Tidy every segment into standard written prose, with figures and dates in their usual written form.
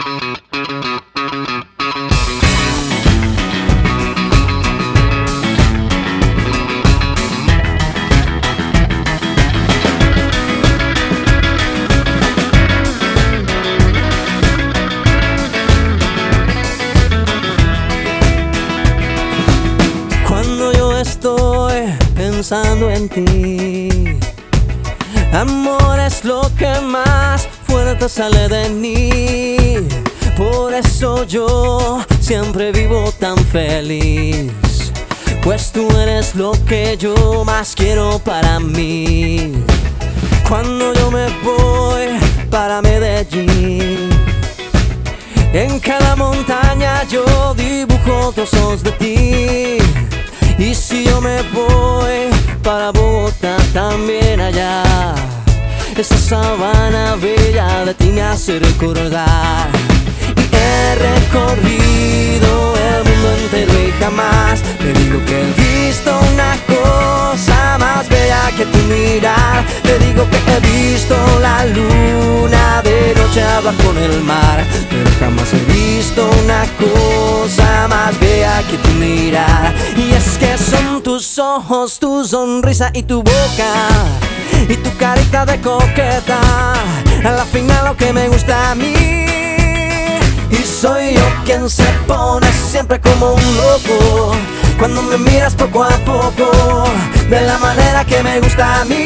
Cuando yo estoy pensando en ti, amor es lo que más fuerte sale de mí. Por eso yo siempre vivo tan feliz, pues tú eres lo que yo más quiero para mí. Cuando yo me voy para Medellín, en cada montaña yo dibujo trozos de ti. Y si yo me voy para Bogotá, también allá, esa sabana bella de ti me hace recordar. Y he recorrido el mundo entero y jamás te digo que he visto una cosa más bella que tu mirar. Te digo que he visto la luna de noche hablar con el mar, pero jamás he visto una cosa más bella que tu mirar. Y es que son tus ojos, tu sonrisa y tu boca, y tu carita de coqueta, a la final lo que me gusta a mí. Y soy yo quien se pone siempre como un loco cuando me miras poco a poco, de la manera que me gusta a mí.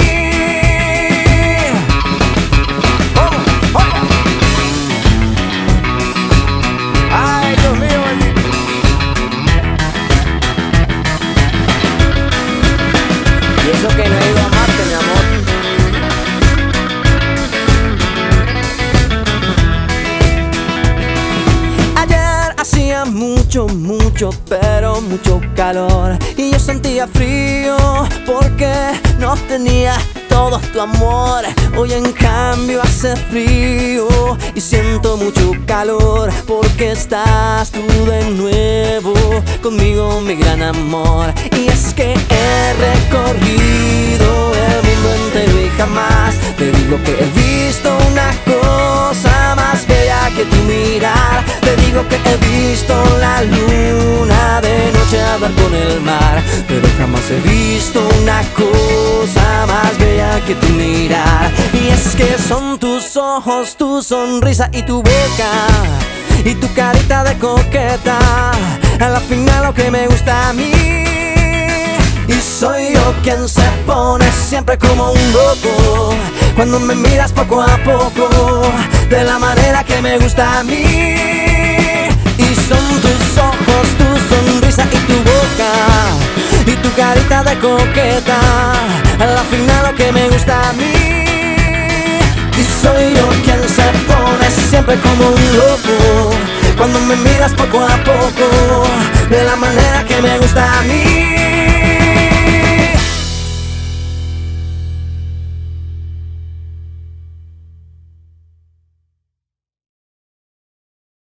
Ay, Dios mío, y eso que no he ido a amarte, mi amor. Hacía mucho, pero mucho calor, y yo sentía frío porque no tenía todo tu amor. Hoy en cambio hace frío y siento mucho calor, porque estás tú de nuevo conmigo, mi gran amor. Y es que he recorrido el mundo entero y jamás te digo que he visto una cosa más bella que tu mirar. Te digo que he visto la luna de noche hablar con el mar, pero jamás he visto una cosa más bella que tu mirar. Y es que son tus ojos, tu sonrisa y tu boca, y tu carita de coqueta, a la final lo que me gusta a mí. Y soy yo quien se pone siempre como un loco cuando me miras poco a poco, de la manera que me gusta a mí. Y son tus ojos, tu sonrisa y tu boca, y tu carita de coqueta, a la final lo que me gusta a mí. Y soy yo quien se pone siempre como un loco cuando me miras poco a poco, de la manera que me gusta a mí.